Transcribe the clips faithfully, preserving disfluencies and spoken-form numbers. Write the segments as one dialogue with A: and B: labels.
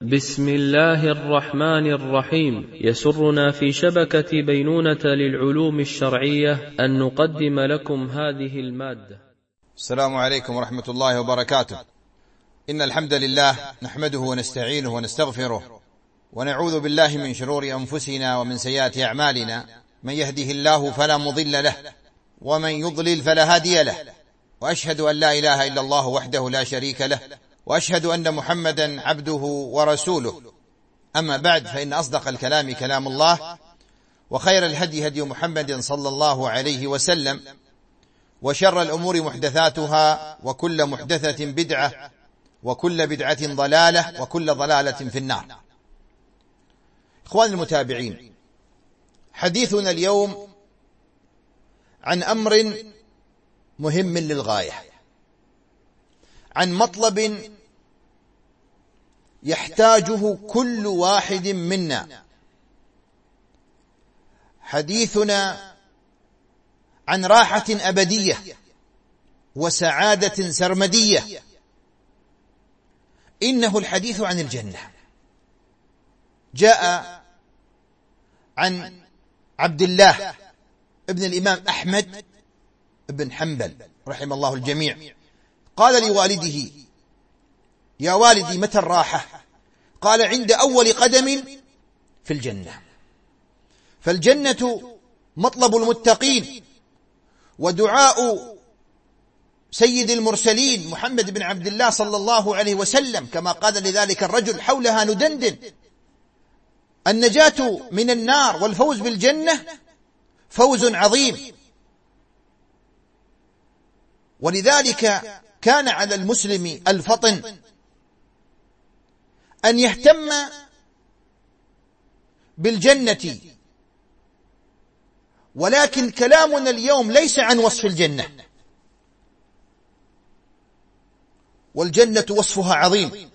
A: بسم الله الرحمن الرحيم. يسرنا في شبكة بينونة للعلوم الشرعية أن نقدم لكم هذه المادة.
B: السلام عليكم ورحمة الله وبركاته. إن الحمد لله نحمده ونستعينه ونستغفره ونعوذ بالله من شرور أنفسنا ومن سيئات أعمالنا. من يهده الله فلا مضل له ومن يضلل فلا هادي له، وأشهد أن لا إله إلا الله وحده لا شريك له، وأشهد أن محمدا عبده ورسوله. أما بعد، فإن أصدق الكلام كلام الله، وخير الهدي هدي محمد صلى الله عليه وسلم، وشر الأمور محدثاتها، وكل محدثة بدعة، وكل بدعة ضلالة، وكل ضلالة في النار. إخواني المتابعين، حديثنا اليوم عن أمر مهم للغاية، عن مطلب يحتاجه كل واحد منا. حديثنا عن راحة أبدية وسعادة سرمدية، إنه الحديث عن الجنة. جاء عن عبد الله ابن الإمام أحمد بن حنبل رحم الله الجميع، قال لوالده: يا والدي، متى الراحة؟ قال: عند أول قدم في الجنة. فالجنة مطلب المتقين، ودعاء سيد المرسلين محمد بن عبد الله صلى الله عليه وسلم، كما قال لذلك الرجل: حولها ندندن. النجاة من النار والفوز بالجنة فوز عظيم، ولذلك كان على المسلم الفطن أن يهتم بالجنة. ولكن كلامنا اليوم ليس عن وصف الجنة، والجنة وصفها عظيم،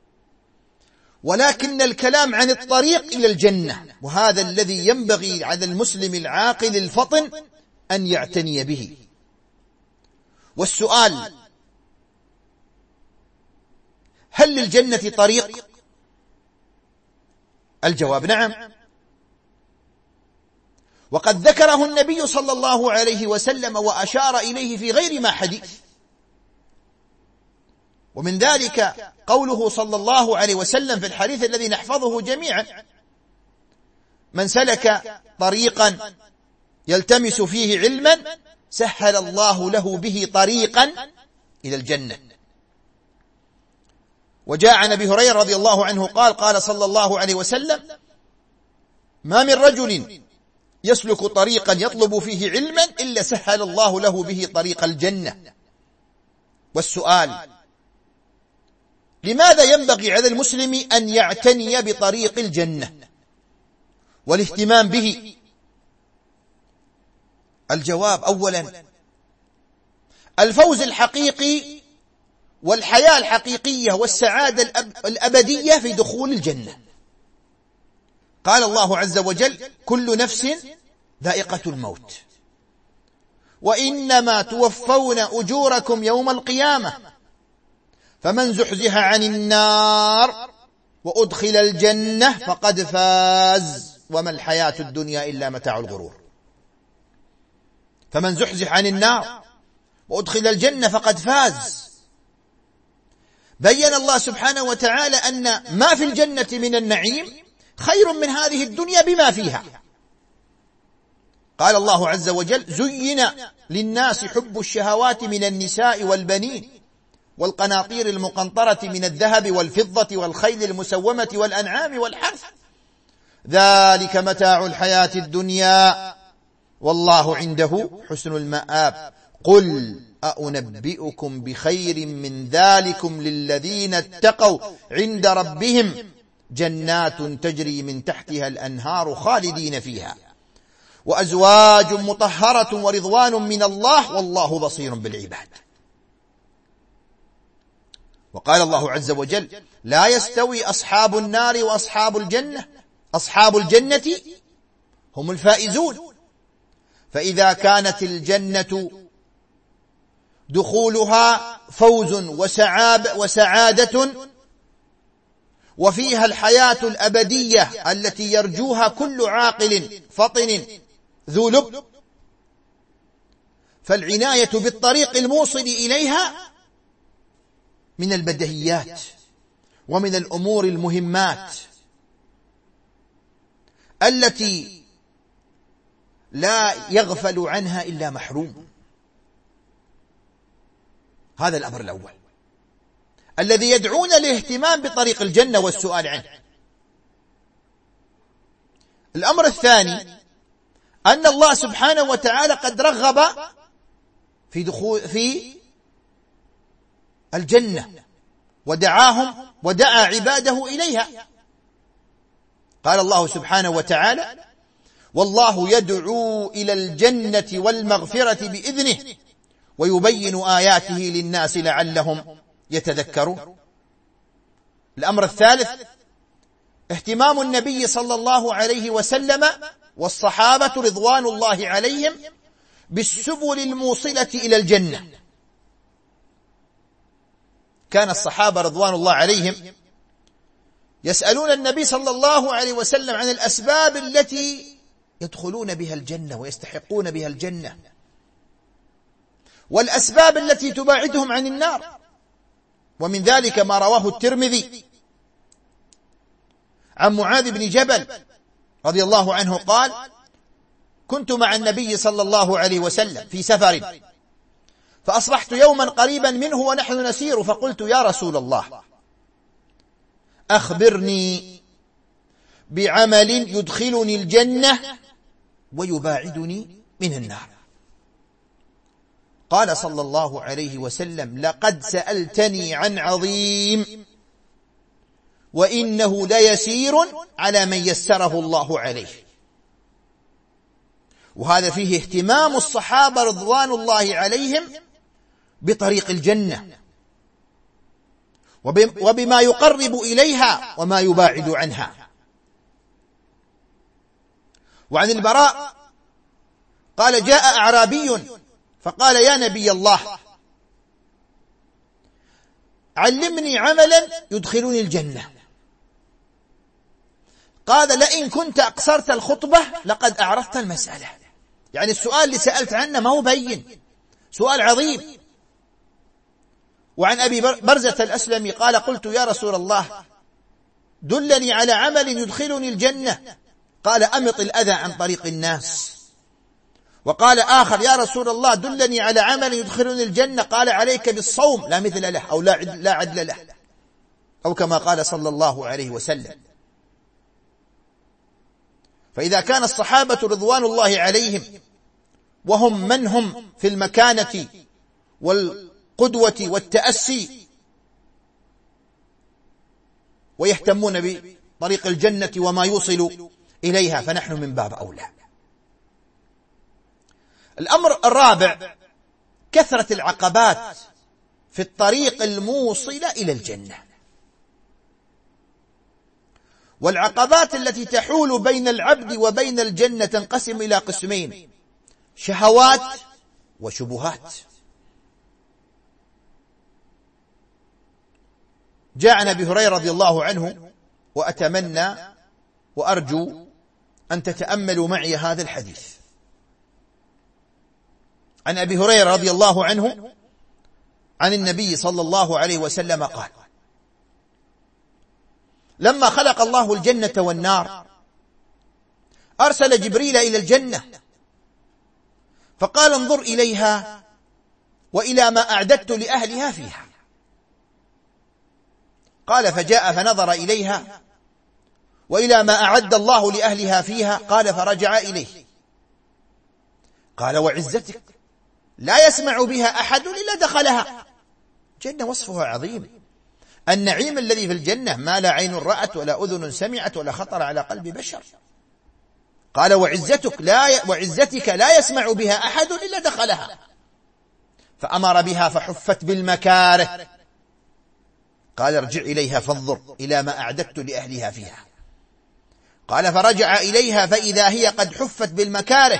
B: ولكن الكلام عن الطريق إلى الجنة، وهذا الذي ينبغي على المسلم العاقل الفطن أن يعتني به. والسؤال: هل للجنة طريق؟ الجواب: نعم، وقد ذكره النبي صلى الله عليه وسلم وأشار إليه في غير ما حديث. ومن ذلك قوله صلى الله عليه وسلم في الحديث الذي نحفظه جميعا: من سلك طريقا يلتمس فيه علما سهل الله له به طريقا إلى الجنة. وجاء عن أبي هريرة رضي الله عنه قال: قال صلى الله عليه وسلم: ما من رجل يسلك طريقا يطلب فيه علما إلا سهل الله له به طريق الجنة. والسؤال: لماذا ينبغي على المسلم أن يعتني بطريق الجنة والاهتمام به؟ الجواب: أولا، الفوز الحقيقي والحياة الحقيقية والسعادة الأبدية في دخول الجنة. قال الله عز وجل: كل نفس ذائقة الموت وإنما توفون أجوركم يوم القيامة فمن زحزح عن النار وأدخل الجنة فقد فاز وما الحياة الدنيا إلا متاع الغرور. فمن زحزح عن النار وأدخل الجنة فقد فاز. بين الله سبحانه وتعالى أن ما في الجنة من النعيم خير من هذه الدنيا بما فيها. قال الله عز وجل: زين للناس حب الشهوات من النساء والبنين والقناطير المقنطرة من الذهب والفضة والخيل المسومة والأنعام والحرث ذلك متاع الحياة الدنيا والله عنده حسن المآب. قل أنبئكم بخير من ذلكم للذين اتقوا عند ربهم جنات تجري من تحتها الأنهار خالدين فيها وأزواج مطهرة ورضوان من الله والله بصير بالعباد. وقال الله عز وجل: لا يستوي أصحاب النار وأصحاب الجنة أصحاب الجنة هم الفائزون. فإذا كانت الجنة دخولها فوز وسعاب وسعادة وفيها الحياة الأبدية التي يرجوها كل عاقل فطن ذو لب، فالعناية بالطريق الموصل إليها من البديهيات ومن الأمور المهمات التي لا يغفل عنها إلا محروم. هذا الأمر الأول الذي يدعون للاهتمام بطريق الجنة والسؤال عنه. الأمر الثاني أن الله سبحانه وتعالى قد رغب في دخول في الجنة ودعاهم ودعا عباده إليها. قال الله سبحانه وتعالى: والله يدعو إلى الجنة والمغفرة بإذنه ويبين آياته للناس لعلهم يتذكرون. الأمر الثالث اهتمام النبي صلى الله عليه وسلم والصحابة رضوان الله عليهم بالسبل الموصلة إلى الجنة. كان الصحابة رضوان الله عليهم يسألون النبي صلى الله عليه وسلم عن الأسباب التي يدخلون بها الجنة ويستحقون بها الجنة، والأسباب التي تباعدهم عن النار. ومن ذلك ما رواه الترمذي عن معاذ بن جبل رضي الله عنه قال: كنت مع النبي صلى الله عليه وسلم في سفر، فأصبحت يوما قريبا منه ونحن نسير، فقلت: يا رسول الله، أخبرني بعمل يدخلني الجنة ويباعدني من النار. قال صلى الله عليه وسلم: لقد سألتني عن عظيم وإنه ليسير على من يسره الله عليه. وهذا فيه اهتمام الصحابة رضوان الله عليهم بطريق الجنة وبما يقرب إليها وما يباعد عنها. وعن البراء قال: جاء أعرابي فقال: يا نبي الله، علمني عملا يدخلني الجنة. قال: لئن كنت أقصرت الخطبة لقد أعرفت المسألة. يعني السؤال اللي سألت عنه ما هو بين، سؤال عظيم. وعن أبي برزة الأسلمي قال: قلت: يا رسول الله، دلني على عمل يدخلني الجنة. قال: أمط الأذى عن طريق الناس. وقال آخر: يا رسول الله، دلني على عمل يدخلني الجنة. قال: عليك بالصوم لا مثل له أو لا عدل له، أو كما قال صلى الله عليه وسلم. فإذا كان الصحابة رضوان الله عليهم وهم من هم في المكانة والقدوة والتأسي ويهتمون بطريق الجنة وما يوصل إليها، فنحن من باب أولى. الأمر الرابع كثرة العقبات في الطريق الموصل إلى الجنة. والعقبات التي تحول بين العبد وبين الجنة تنقسم إلى قسمين: شهوات وشبهات. جاء عن أبي هريرة رضي الله عنه، وأتمنى وأرجو أن تتأملوا معي هذا الحديث. عن أبي هريرة رضي الله عنه عن النبي صلى الله عليه وسلم قال: لما خلق الله الجنة والنار أرسل جبريل إلى الجنة فقال: انظر إليها وإلى ما أعددت لأهلها فيها. قال: فجاء فنظر إليها وإلى ما أعد الله لأهلها فيها. قال: فرجع إليه. قال: وعزتك لا يسمع بها أحد إلا دخلها. جنة وصفها عظيم، النعيم الذي في الجنة ما لا عين رأت ولا أذن سمعت ولا خطر على قلب بشر. قال: وعزتك لا ي... وعزتك لا يسمع بها أحد إلا دخلها. فأمر بها فحفت بالمكاره. قال: ارجع إليها فانظر إلى ما أعددت لأهلها فيها. قال: فرجع إليها فإذا هي قد حفت بالمكاره.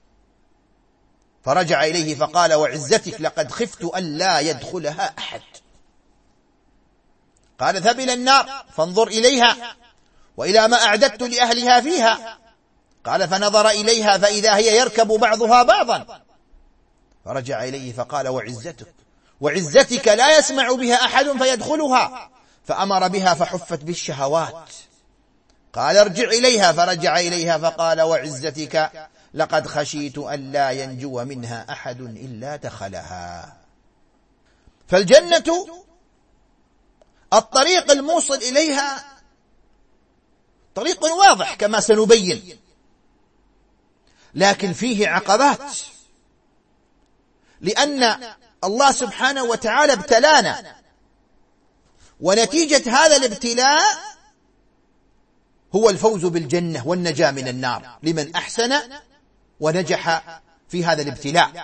B: فرجع إليه فقال: وعزتك لقد خفت أن لا يدخلها أحد. قال اذهب إلى النار فانظر إليها وإلى ما أعددت لأهلها فيها. قال فنظر إليها فإذا هي يركب بعضها بعضا، فرجع إليه فقال وعزتك وعزتك لا يسمع بها أحد فيدخلها، فأمر بها فحفت بالشهوات. قال ارجع إليها، فرجع إليها فقال وعزتك لقد خشيت أن لا ينجو منها أحد إلا دخلها. فالجنة الطريق الموصل إليها طريق واضح كما سنبين، لكن فيه عقبات، لأن الله سبحانه وتعالى ابتلانا، ونتيجة هذا الابتلاء هو الفوز بالجنة والنجاة من النار لمن أحسن ونجح في هذا الابتلاء.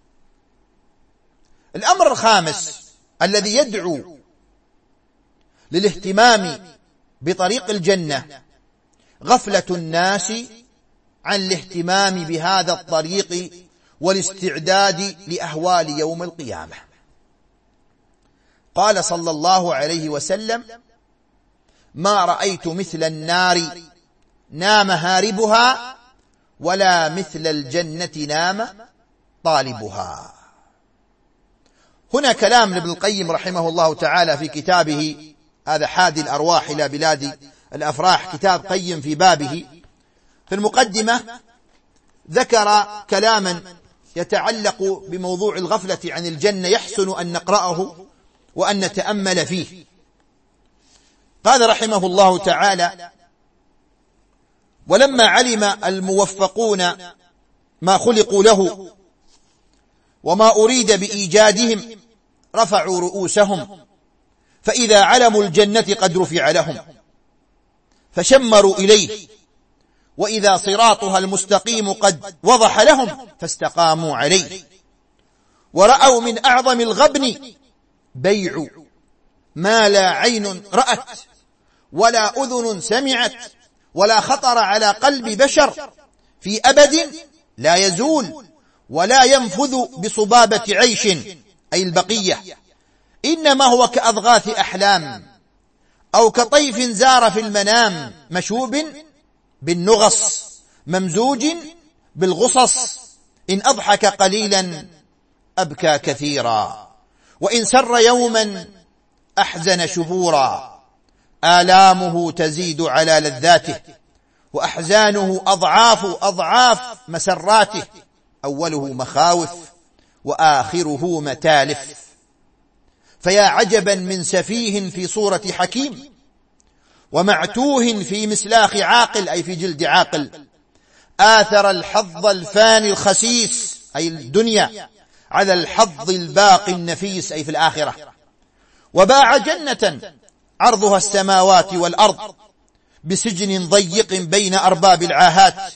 B: الأمر الخامس الذي يدعو للاهتمام بطريق الجنة غفلة الناس عن الاهتمام بهذا الطريق والاستعداد لأهوال يوم القيامة. قال صلى الله عليه وسلم ما رأيت مثل النار نام هاربها ولا مثل الجنة نام طالبها. هنا كلام لابن القيم رحمه الله تعالى في كتابه هذا حادي الأرواح إلى بلاد الأفراح، كتاب قيم في بابه. في المقدمة ذكر كلاما يتعلق بموضوع الغفلة عن الجنة يحسن أن نقرأه وأن نتأمل فيه. قال رحمه الله تعالى ولما علم الموفقون ما خلقوا له وما أريد بإيجادهم رفعوا رؤوسهم، فإذا علموا الجنة قد رفع لهم فشمروا إليه، وإذا صراطها المستقيم قد وضح لهم فاستقاموا عليه، ورأوا من أعظم الغبن بيع ما لا عين رأت ولا أذن سمعت ولا خطر على قلب بشر في أبد لا يزول ولا ينفذ بصبابة عيش أي البقية، إنما هو كأضغاث أحلام أو كطيف زار في المنام مشوب بالنغص ممزوج بالغصص، إن أضحك قليلا أبكى كثيرا، وإن سر يوما أحزن شهورا، آلامه تزيد على لذاته وأحزانه أضعاف أضعاف مسراته، أوله مخاوف وآخره متالف. فيا عجبا من سفيه في صورة حكيم ومعتوه في مسلاخ عاقل أي في جلد عاقل، آثر الحظ الفاني الخسيس أي الدنيا على الحظ الباقي النفيس أي في الآخرة، وباع جنة عرضها السماوات والأرض بسجن ضيق بين أرباب العاهات،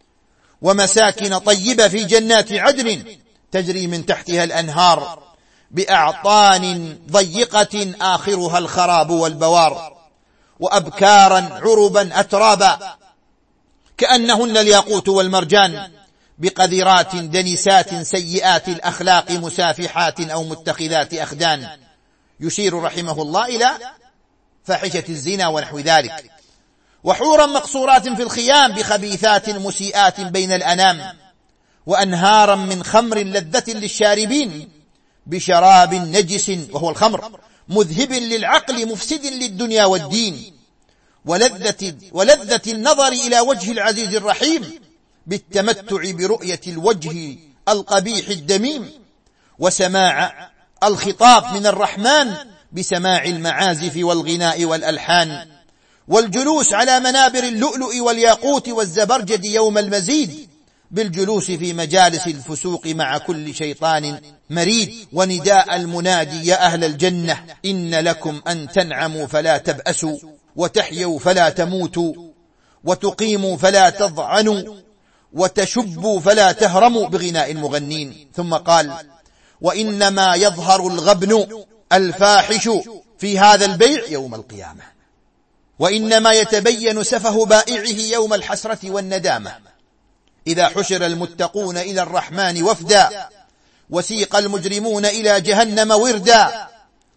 B: ومساكن طيبة في جنات عدن تجري من تحتها الأنهار بأعطان ضيقة آخرها الخراب والبوار، وأبكارا عربا أترابا كأنهن الياقوت والمرجان، بقذرات دنسات سيئات الأخلاق مسافحات أو متخذات أخدان. يشير رحمه الله إلى فاحشة الزنا ونحو ذلك. وحورا مقصورات في الخيام بخبيثات مسيئات بين الأنام، وأنهارا من خمر لذة للشاربين بشراب نجس وهو الخمر مذهب للعقل مفسد للدنيا والدين، ولذة, ولذة النظر إلى وجه العزيز الرحيم بالتمتع برؤية الوجه القبيح الدميم، وسماع الخطاب من الرحمن بسماع المعازف والغناء والألحان، والجلوس على منابر اللؤلؤ والياقوت والزبرجد يوم المزيد بالجلوس في مجالس الفسوق مع كل شيطان مريد، ونداء المنادي يا أهل الجنة إن لكم أن تنعموا فلا تبأسوا وتحيوا فلا تموتوا وتقيموا فلا تضعنوا وتشبوا فلا تهرموا بغناء المغنين. ثم قال وإنما يظهر الغبن الفاحش في هذا البيع يوم القيامة، وإنما يتبين سفه بائعه يوم الحسرة والندامة، إذا حشر المتقون إلى الرحمن وفدا وسيق المجرمون إلى جهنم وردا،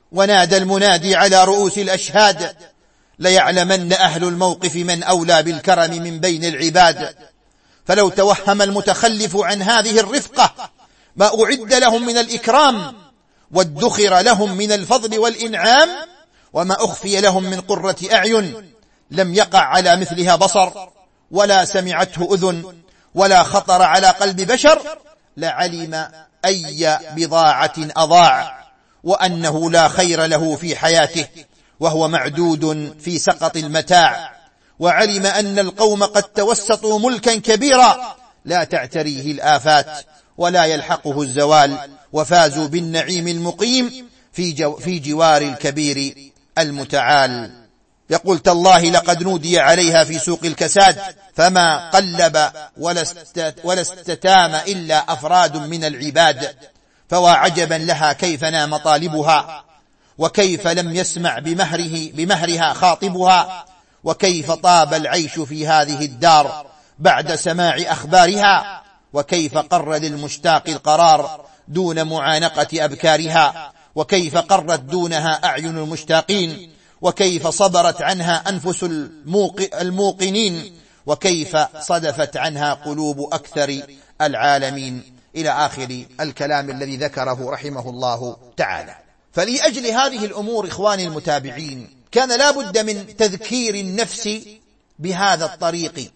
B: ونادى المنادي على رؤوس الأشهاد ليعلمن أهل الموقف من أولى بالكرم من بين العباد. فلو توهم المتخلف عن هذه الرفقة ما أعد لهم من الإكرام وادخر لهم من الفضل والإنعام وما أخفي لهم من قرة أعين لم يقع على مثلها بصر ولا سمعته أذن ولا خطر على قلب بشر، لعلم أي بضاعة أضاع، وأنه لا خير له في حياته وهو معدود في سقط المتاع. وعلم أن القوم قد توسطوا ملكا كبيرا لا تعتريه الآفات ولا يلحقه الزوال، وفازوا بالنعيم المقيم في, جو في جوار الكبير المتعال. يقول تالله لقد نودي عليها في سوق الكساد فما قلب ولا استتام إلا أفراد من العباد، فوا عجبا لها كيف نام طالبها وكيف لم يسمع بمهره بمهرها خاطبها، وكيف طاب العيش في هذه الدار بعد سماع أخبارها، وكيف قر للمشتاق القرار دون معانقة أبكارها، وكيف قرت دونها أعين المشتاقين، وكيف صبرت عنها أنفس الموقنين، وكيف صدفت عنها قلوب أكثر العالمين، إلى آخر الكلام الذي ذكره رحمه الله تعالى. فلأجل هذه الأمور إخواني المتابعين كان لا بد من تذكير النفس بهذا الطريق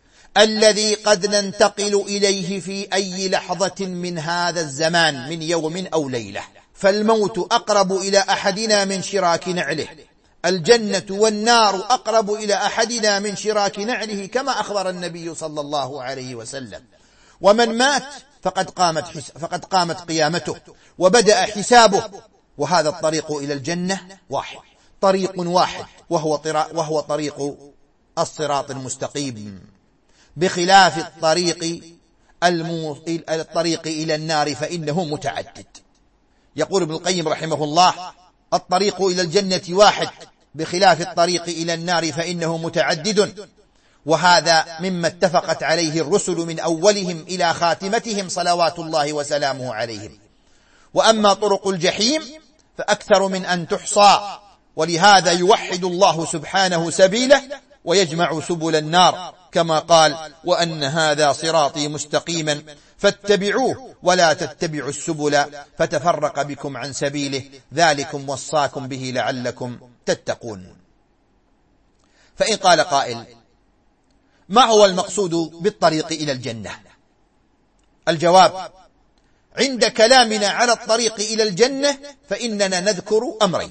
B: الذي قد ننتقل إليه في أي لحظة من هذا الزمان من يوم أو ليلة، فالموت أقرب إلى أحدنا من شراك نعله، الجنة والنار أقرب إلى أحدنا من شراك نعله كما أخبر النبي صلى الله عليه وسلم. ومن مات فقد قامت, فقد قامت قيامته وبدأ حسابه، وهذا الطريق إلى الجنة واحد، طريق واحد، وهو, وهو طريق الصراط المستقيم، بخلاف الطريق, المو... الطريق إلى النار فإنه متعدد. يقول ابن القيم رحمه الله الطريق إلى الجنة واحد بخلاف الطريق إلى النار فإنه متعدد، وهذا مما اتفقت عليه الرسل من أولهم إلى خاتمتهم صلوات الله وسلامه عليهم. وأما طرق الجحيم فأكثر من أن تحصى، ولهذا يوحد الله سبحانه سبيله ويجمع سبل النار كما قال وأن هذا صراطي مستقيما فاتبعوه ولا تتبعوا السبل فتفرق بكم عن سبيله ذلكم وصاكم به لعلكم تتقون. فإن قال قائل ما هو المقصود بالطريق إلى الجنة؟ الجواب عند كلامنا على الطريق إلى الجنة فإننا نذكر أمرين: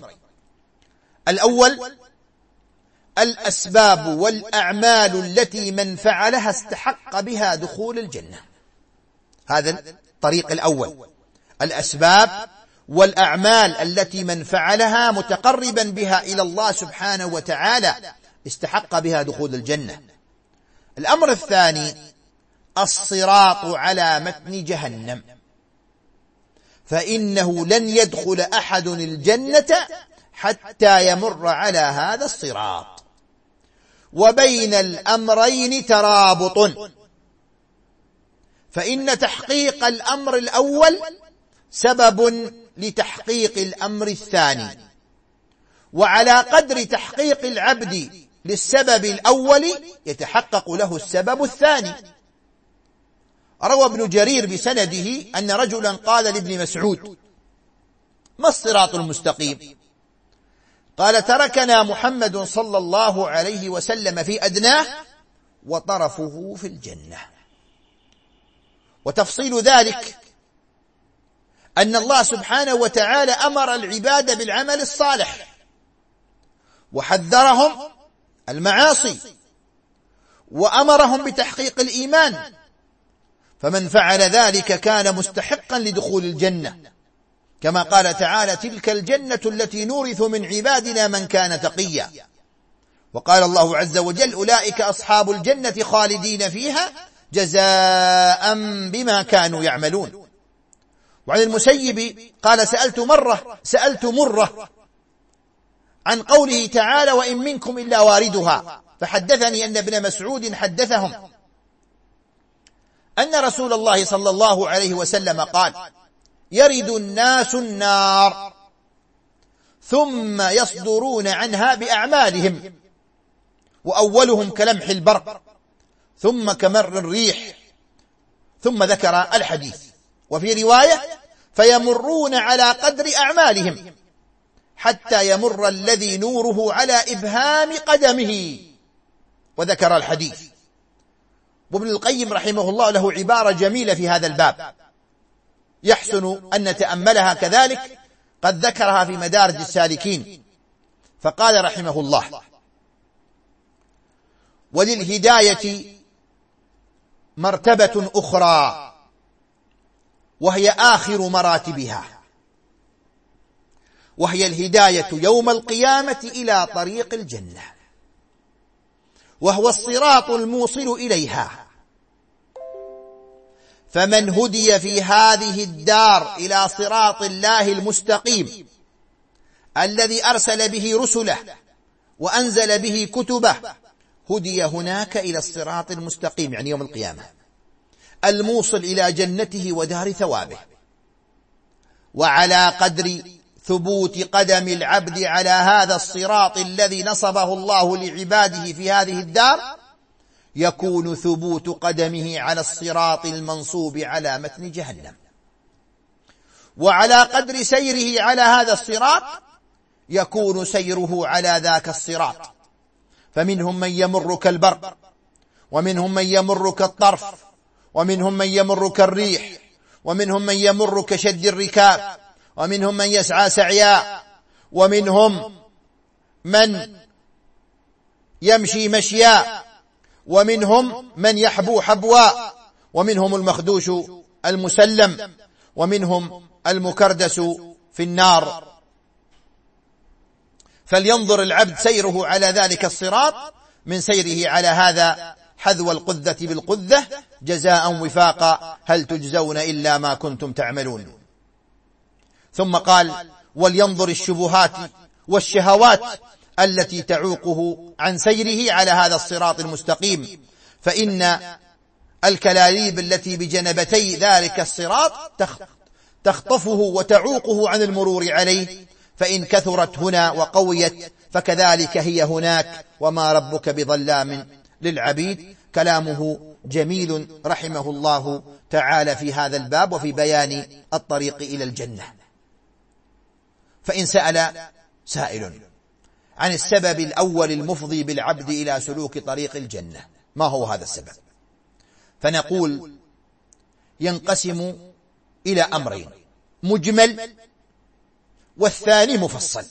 B: الأول الأسباب والأعمال التي من فعلها استحق بها دخول الجنة، هذا الطريق الأول، الأسباب والأعمال التي من فعلها متقربا بها إلى الله سبحانه وتعالى استحق بها دخول الجنة. الأمر الثاني الصراط على متن جهنم، فإنه لن يدخل أحد الجنة حتى يمر على هذا الصراط، وبين الأمرين ترابط، فإن تحقيق الأمر الأول سبب لتحقيق الأمر الثاني، وعلى قدر تحقيق العبد للسبب الأول يتحقق له السبب الثاني. روى ابن جرير بسنده أن رجلا قال لابن مسعود: ما الصراط المستقيم؟ قال: تركنا محمد صلى الله عليه وسلم في أدناه وطرفه في الجنة. وتفصيل ذلك أن الله سبحانه وتعالى أمر العباد بالعمل الصالح وحذرهم المعاصي وأمرهم بتحقيق الإيمان، فمن فعل ذلك كان مستحقا لدخول الجنة، كما قال تعالى: تلك الجنة التي نورث من عبادنا من كان تقيا. وقال الله عز وجل: أولئك أصحاب الجنة خالدين فيها جزاء بما كانوا يعملون. وعن المسيب قال: سألت مرة سألت مرة عن قوله تعالى: وإن منكم إلا واردها، فحدثني أن ابن مسعود حدثهم أن رسول الله صلى الله عليه وسلم قال: يرد الناس النار ثم يصدرون عنها بأعمالهم، وأولهم كلمح البرق ثم كمر الريح، ثم ذكر الحديث. وفي رواية فيمرون على قدر أعمالهم حتى يمر الذي نوره على إبهام قدمه، وذكر الحديث. وابن القيم رحمه الله له عبارة جميلة في هذا الباب يحسن أن نتأملها كذلك، قد ذكرها في مدارج السالكين، فقال رحمه الله: وللهداية مرتبة أخرى وهي آخر مراتبها، وهي الهداية يوم القيامة إلى طريق الجنة، وهو الصراط الموصل إليها. فمن هدي في هذه الدار إلى صراط الله المستقيم الذي أرسل به رسله وأنزل به كتبه، هدي هناك إلى الصراط المستقيم، يعني يوم القيامة، الموصل إلى جنته ودار ثوابه. وعلى قدر ثبوت قدم العبد على هذا الصراط الذي نصبه الله لعباده في هذه الدار، يكون ثبوت قدمه على الصراط المنصوب على متن جهنم. وعلى قدر سيره على هذا الصراط يكون سيره على ذاك الصراط، فمنهم من يمر كالبرق، ومنهم من يمر كالطرف، ومنهم من يمر كالريح، ومنهم من يمر كشد الركاب، ومنهم من يسعى سعيا، ومنهم من يمشي مشيا، ومنهم من يحبو حبوا، ومنهم المخدوش المسلم، ومنهم المكردس في النار. فلينظر العبد سيره على ذلك الصراط من سيره على هذا حذو القذة بالقذة، جزاء وفاقا، هل تجزون إلا ما كنتم تعملون. ثم قال: ولينظر الشبهات والشهوات التي تعوقه عن سيره على هذا الصراط المستقيم، فإن الكلاليب التي بجنبتي ذلك الصراط تخطفه وتعوقه عن المرور عليه، فإن كثرت هنا وقويت فكذلك هي هناك، وما ربك بظلام للعبيد. كلامه جميل رحمه الله تعالى في هذا الباب وفي بيان الطريق إلى الجنة. فإن سأل سائل عن السبب الأول المفضي بالعبد إلى سلوك طريق الجنة، ما هو هذا السبب؟ فنقول: ينقسم إلى أمرين: مجمل والثاني مفصل.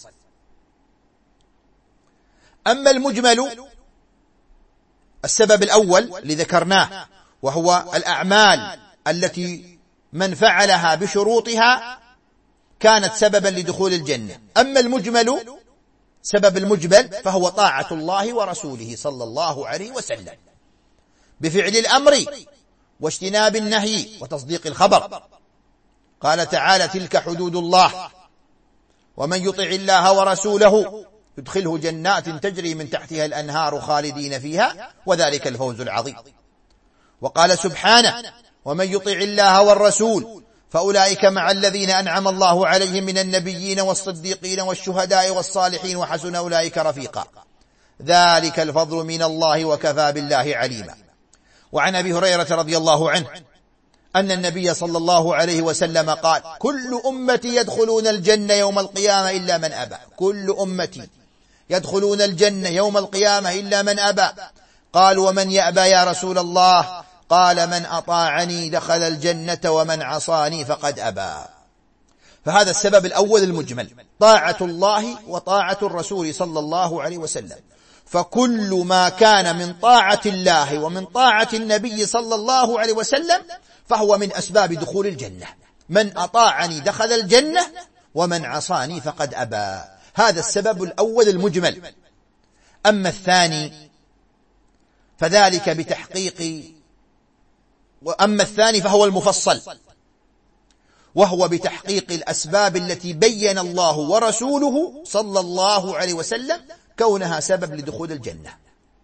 B: أما المجمل السبب الأول اللي ذكرناه، وهو الأعمال التي من فعلها بشروطها كانت سببا لدخول الجنة. أما المجمل، سبب المجمل فهو طاعة الله ورسوله صلى الله عليه وسلم بفعل الأمر واجتناب النهي وتصديق الخبر. قال تعالى: تلك حدود الله ومن يطع الله ورسوله يدخله جنات تجري من تحتها الأنهار خالدين فيها وذلك الفوز العظيم. وقال سبحانه: ومن يطع الله والرسول فأولئك مع الذين أنعم الله عليهم من النبيين والصديقين والشهداء والصالحين وحسن أولئك رفيقا، ذلك الفضل من الله وكفى بالله عليما. وعن أبي هريرة رضي الله عنه أن النبي صلى الله عليه وسلم قال: كل أمتي يدخلون الجنة يوم القيامة إلا من أبى. كل أمتي يدخلون الجنة يوم القيامة إلا من أبى. قال: ومن يأبى يا رسول الله؟ قال: من أطاعني دخل الجنة ومن عصاني فقد أبى. فهذا السبب الأول المجمل، طاعة الله وطاعة الرسول صلى الله عليه وسلم. فكل ما كان من طاعة الله ومن طاعة النبي صلى الله عليه وسلم فهو من أسباب دخول الجنة. من أطاعني دخل الجنة ومن عصاني فقد أبى. هذا السبب الأول المجمل. أما الثاني فذلك بتحقيق وأما الثاني فهو المفصل، وهو بتحقيق الأسباب التي بين الله ورسوله صلى الله عليه وسلم كونها سبب لدخول الجنة.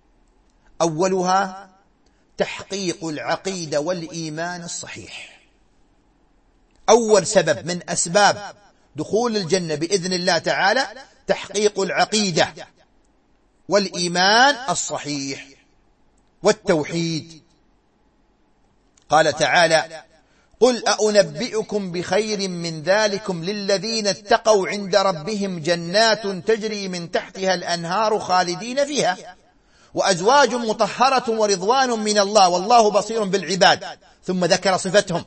B: أولها تحقيق العقيدة والإيمان الصحيح. أول سبب من أسباب دخول الجنة بإذن الله تعالى تحقيق العقيدة والإيمان الصحيح والتوحيد. قال تعالى: قل أنبئكم بخير من ذلكم للذين اتقوا عند ربهم جنات تجري من تحتها الأنهار خالدين فيها وأزواج مطهرة ورضوان من الله والله بصير بالعباد. ثم ذكر صفتهم: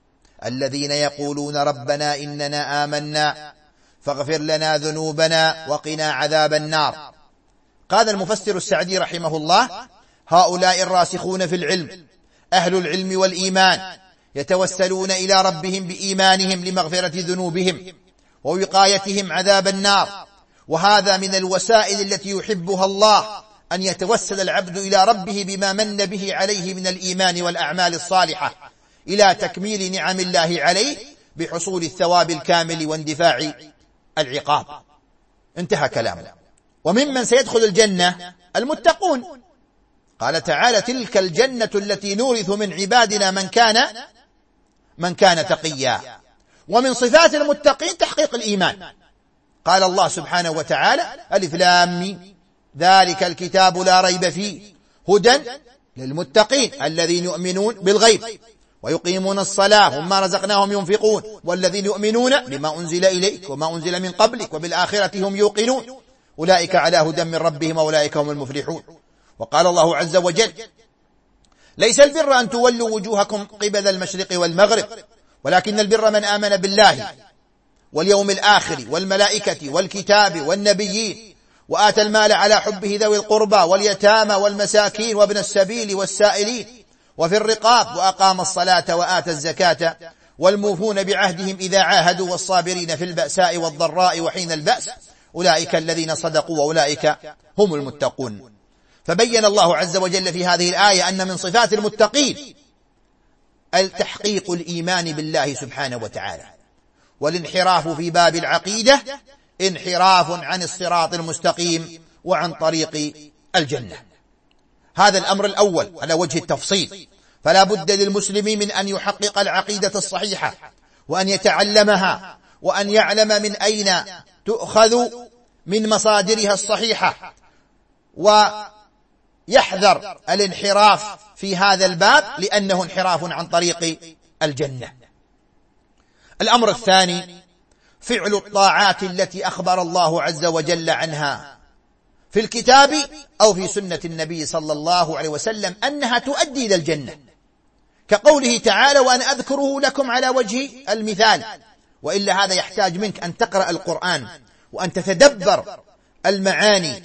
B: الذين يقولون ربنا إننا آمنا فاغفر لنا ذنوبنا وقنا عذاب النار. قال المفسر السعدي رحمه الله: هؤلاء الراسخون في العلم أهل العلم والإيمان يتوسلون إلى ربهم بإيمانهم لمغفرة ذنوبهم ووقايتهم عذاب النار، وهذا من الوسائل التي يحبها الله أن يتوسل العبد إلى ربه بما من به عليه من الإيمان والأعمال الصالحة إلى تكميل نعم الله عليه بحصول الثواب الكامل واندفاع العقاب. انتهى كلامه. وممن سيدخل الجنة المتقون. قال تعالى: تلك الجنة التي نورث من عبادنا من كان من كان تقيا. ومن صفات المتقين تحقيق الإيمان. قال الله سبحانه وتعالى: ألف لام ميم ذلك الكتاب لا ريب فيه هدى للمتقين الذين يؤمنون بالغيب ويقيمون الصلاة ومما رزقناهم ينفقون والذين يؤمنون بما أنزل إليك وما أنزل من قبلك وبالآخرة هم يوقنون أولئك على هدى من ربهم وأولئك هم المفلحون. وقال الله عز وجل: ليس البر أن تولوا وجوهكم قبل المشرق والمغرب ولكن البر من آمن بالله واليوم الآخر والملائكة والكتاب والنبيين وآتى المال على حبه ذوي القربى واليتامى والمساكين وابن السبيل والسائلين وفي الرقاب وأقام الصلاة وآتى الزكاة والموفون بعهدهم إذا عاهدوا والصابرين في البأساء والضراء وحين البأس أولئك الذين صدقوا وأولئك هم المتقون. فبين الله عز وجل في هذه الآية أن من صفات المتقين التحقيق الإيمان بالله سبحانه وتعالى، والانحراف في باب العقيدة انحراف عن الصراط المستقيم وعن طريق الجنة. هذا الأمر الأول على وجه التفصيل. فلا بد للمسلم من أن يحقق العقيدة الصحيحة وأن يتعلمها وأن يعلم من أين تؤخذ من مصادرها الصحيحة ويحذر الانحراف في هذا الباب لأنه انحراف عن طريق الجنة. الأمر الثاني فعل الطاعات التي أخبر الله عز وجل عنها في الكتاب أو في سنة النبي صلى الله عليه وسلم أنها تؤدي إلى الجنة، كقوله تعالى: وأن أذكره لكم على وجه المثال. وإلا هذا يحتاج منك أن تقرأ القرآن وأن تتدبر المعاني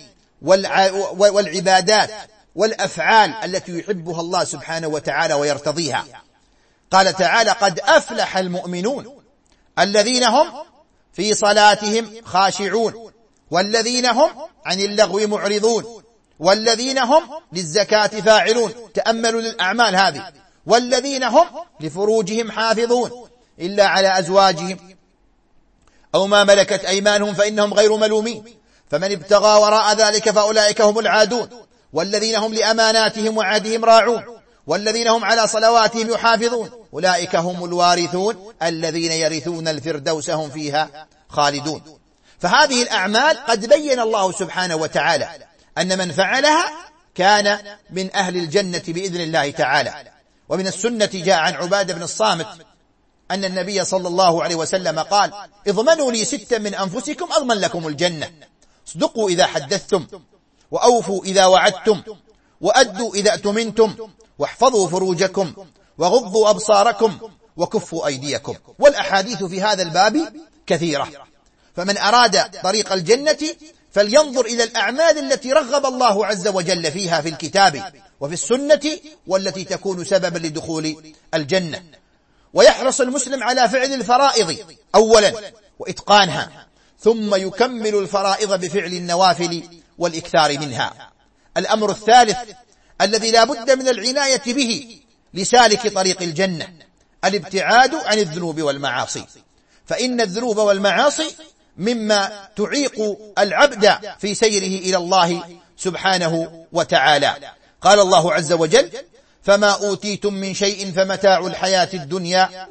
B: والعبادات والأفعال التي يحبها الله سبحانه وتعالى ويرتضيها. قال تعالى: قد أفلح المؤمنون الذين هم في صلاتهم خاشعون والذين هم عن اللغو معرضون والذين هم للزكاة فاعلون. تأملوا للأعمال هذه. والذين هم لفروجهم حافظون إلا على أزواجهم أو ما ملكت أيمانهم فإنهم غير ملومين فمن ابتغى وراء ذلك فأولئك هم العادون. والذين هم لأماناتهم وعهدهم راعون والذين هم على صلواتهم يحافظون أولئك هم الوارثون الذين يرثون الفردوس هم فيها خالدون. فهذه الأعمال قد بين الله سبحانه وتعالى أن من فعلها كان من أهل الجنة بإذن الله تعالى. ومن السنة جاء عن عبادة بن الصامت أن النبي صلى الله عليه وسلم قال: اضمنوا لي ستا من أنفسكم أضمن لكم الجنة: اصدقوا إذا حدثتم وأوفوا إذا وعدتم وأدوا إذا أتمنتم واحفظوا فروجكم وغضوا أبصاركم وكفوا أيديكم. والأحاديث في هذا الباب كثيرة. فمن أراد طريق الجنة فلينظر إلى الأعمال التي رغب الله عز وجل فيها في الكتاب وفي السنة والتي تكون سببا لدخول الجنة، ويحرص المسلم على فعل الفرائض أولا وإتقانها، ثم يكمل الفرائض بفعل النوافل والإكثار منها. الأمر الثالث الذي لا بد من العناية به لسالك طريق الجنة الابتعاد عن الذنوب والمعاصي، فإن الذنوب والمعاصي مما تعيق العبد في سيره إلى الله سبحانه وتعالى. قال الله عز وجل: فما أوتيتم من شيء فمتاع الحياة الدنيا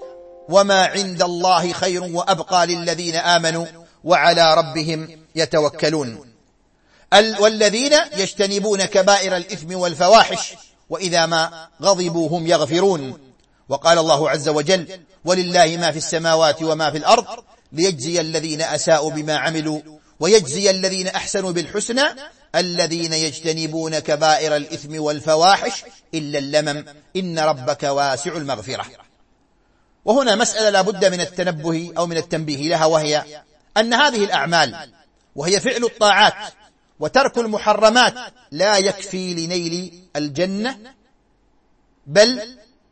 B: وما عند الله خير وأبقى للذين آمنوا وعلى ربهم يتوكلون. والذين يجتنبون كبائر الإثم والفواحش وإذا ما غضبوا هم يغفرون. وقال الله عز وجل: ولله ما في السماوات وما في الأرض ليجزي الذين أساءوا بما عملوا ويجزي الذين أحسنوا بالحسنى الذين يجتنبون كبائر الإثم والفواحش إلا اللمم إن ربك واسع المغفرة. وهنا مسألة لا بد من التنبه أو من التنبيه لها، وهي أن هذه الأعمال وهي فعل الطاعات وترك المحرمات لا يكفي لنيل الجنة، بل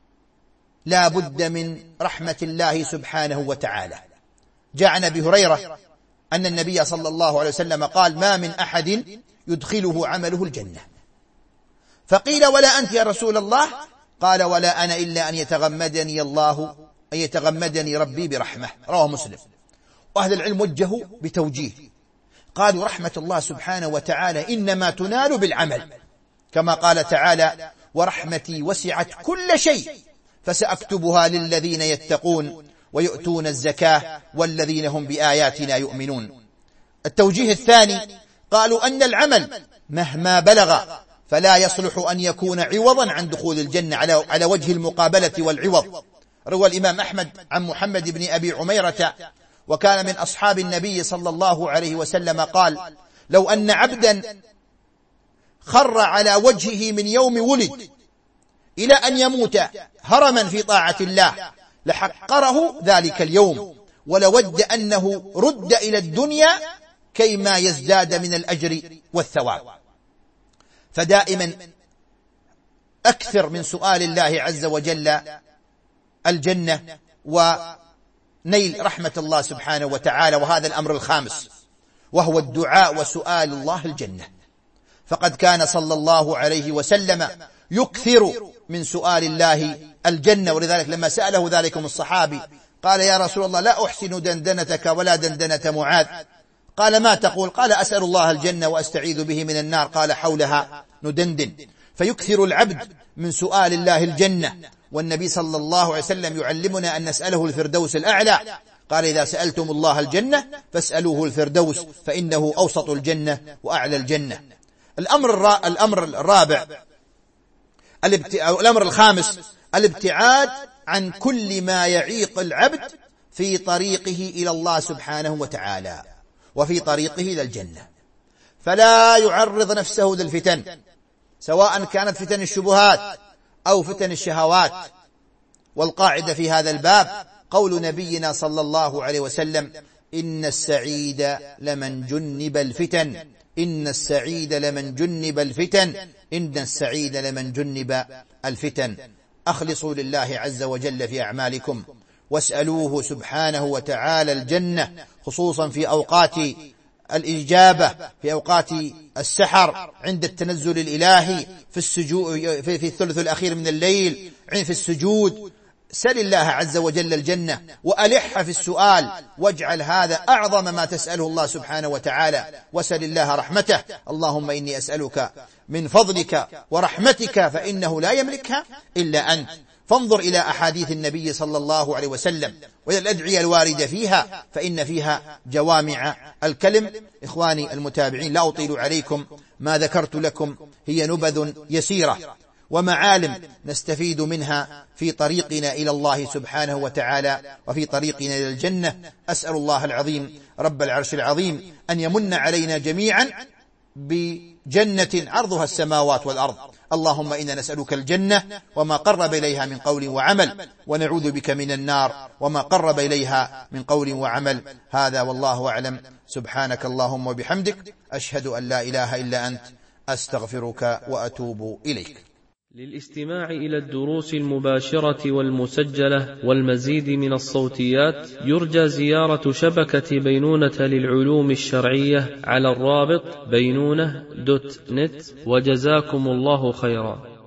B: لا بد من رحمة الله سبحانه وتعالى. جاء عن أبي هريرة أن النبي صلى الله عليه وسلم قال: ما من أحد يدخله عمله الجنة. فقيل: ولا أنت يا رسول الله؟ قال: ولا أنا إلا أن يتغمدني الله أن يتغمدني ربي برحمة. رواه مسلم. وأهل العلم وجهوا بتوجيه، قالوا: رحمة الله سبحانه وتعالى إنما تنال بالعمل، كما قال تعالى: ورحمتي وسعت كل شيء فسأكتبها للذين يتقون ويؤتون الزكاة والذين هم بآياتنا يؤمنون. التوجيه الثاني قالوا أن العمل مهما بلغ فلا يصلح أن يكون عوضا عن دخول الجنة على وجه المقابلة والعوض. روى الإمام أحمد عن محمد بن أبي عميرة وكان من أصحاب النبي صلى الله عليه وسلم قال: لو أن عبدا خر على وجهه من يوم ولد إلى أن يموت هرما في طاعة الله لحقره ذلك اليوم ولود أنه رد إلى الدنيا كيما يزداد من الأجر والثواب. فدائما أكثر من سؤال الله عز وجل الجنة ونيل رحمة الله سبحانه وتعالى. وهذا الأمر الخامس وهو الدعاء وسؤال الله الجنة، فقد كان صلى الله عليه وسلم يكثر من سؤال الله الجنة. ولذلك لما سأله ذلكم الصحابي قال: يا رسول الله لا أحسن دندنتك ولا دندنة معاذ. قال: ما تقول؟ قال: أسأل الله الجنة وأستعيذ به من النار. قال: حولها ندندن. فيكثر العبد من سؤال الله الجنة. والنبي صلى الله عليه وسلم يعلمنا أن نسأله الفردوس الأعلى. قال: إذا سألتم الله الجنة فاسألوه الفردوس فإنه أوسط الجنة وأعلى الجنة. الأمر الأمر الرابع الأمر الخامس الابتعاد عن كل ما يعيق العبد في طريقه إلى الله سبحانه وتعالى وفي طريقه إلى الجنة، فلا يعرض نفسه للفتن، سواء كانت فتن الشبهات أو فتن الشهوات. والقاعدة في هذا الباب قول نبينا صلى الله عليه وسلم: إن السعيد لمن جنب الفتن إن السعيد لمن جنب الفتن إن السعيد لمن جنب الفتن. أخلصوا لله عز وجل في أعمالكم واسألوه سبحانه وتعالى الجنة، خصوصا في أوقات الإجابة، في أوقات السحر، عند التنزل الإلهي، في السجود في, في الثلث الأخير من الليل، في السجود. سل الله عز وجل الجنة وألح في السؤال، واجعل هذا أعظم ما تسأله الله سبحانه وتعالى، وسل الله رحمته. اللهم إني أسألك من فضلك ورحمتك فإنه لا يملكها إلا أنت. فانظر إلى أحاديث النبي صلى الله عليه وسلم وإلى الأدعية الواردة فيها، فإن فيها جوامع الكلم. إخواني المتابعين، لا أطيل عليكم، ما ذكرت لكم هي نبذ يسيرة ومعالم نستفيد منها في طريقنا إلى الله سبحانه وتعالى وفي طريقنا إلى الجنة. أسأل الله العظيم رب العرش العظيم أن يمن علينا جميعا بجنة عرضها السماوات والأرض. اللهم إنا نسألك الجنة وما قرب إليها من قول وعمل، ونعوذ بك من النار وما قرب إليها من قول وعمل. هذا والله أعلم. سبحانك اللهم وبحمدك، أشهد أن لا إله إلا أنت، أستغفرك وأتوب إليك.
A: للاستماع إلى الدروس المباشرة والمسجلة والمزيد من الصوتيات يرجى زيارة شبكة بينونة للعلوم الشرعية على الرابط بينونة دوت نت. وجزاكم الله خيرا.